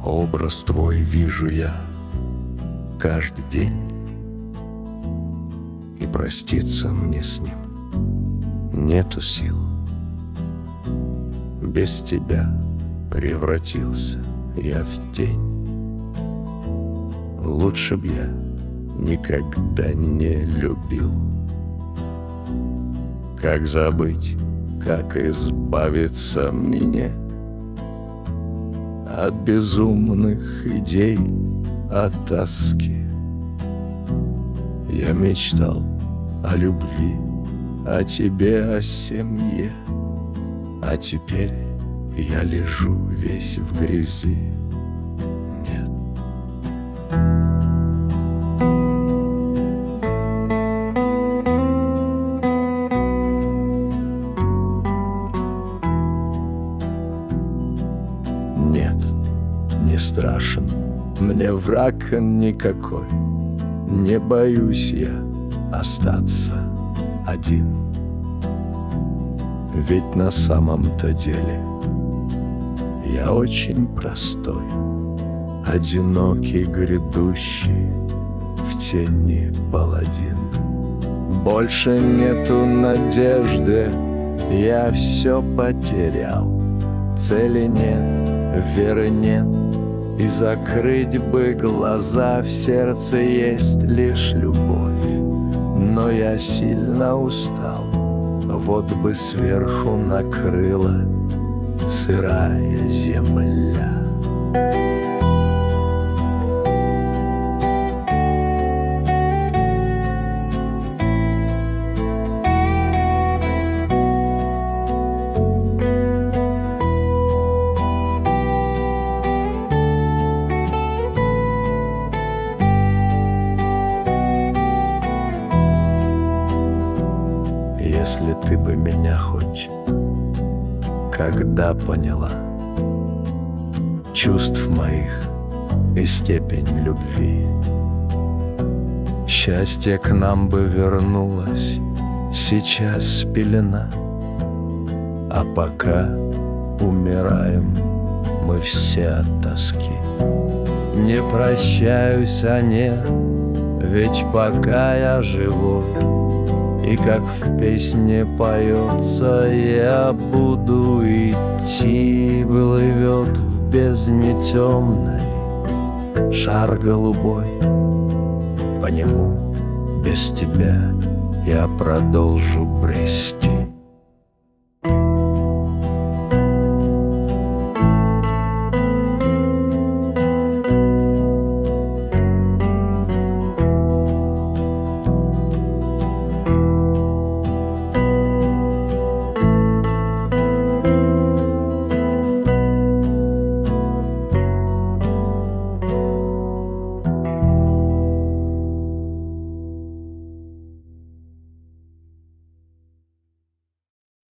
Образ твой вижу я каждый день, и проститься мне с ним нету сил. Без тебя превратился я в тень. Лучше б я никогда не любил. Как забыть, как избавиться мне от безумных идей, от тоски? Я мечтал о любви, о тебе, о семье, а теперь я лежу весь в грязи. Нет. Нет, не страшен мне враг никакой. Не боюсь я остаться один. Ведь на самом-то деле я очень простой, одинокий, грядущий в тени паладин. Больше нету надежды, я все потерял. Цели нет, веры нет, и закрыть бы глаза. В сердце есть лишь любовь, но я сильно устал. Вот бы сверху накрыла сырая земля. Если ты бы меня хоть когда поняла, чувств моих и степень любви, счастье к нам бы вернулось сейчас пелена. А пока умираем мы все от тоски. Не прощаюсь, а нет, ведь пока я живой, и как в песне поется, я буду идти. Плывет в бездне темной шар голубой, по нему без тебя я продолжу брести.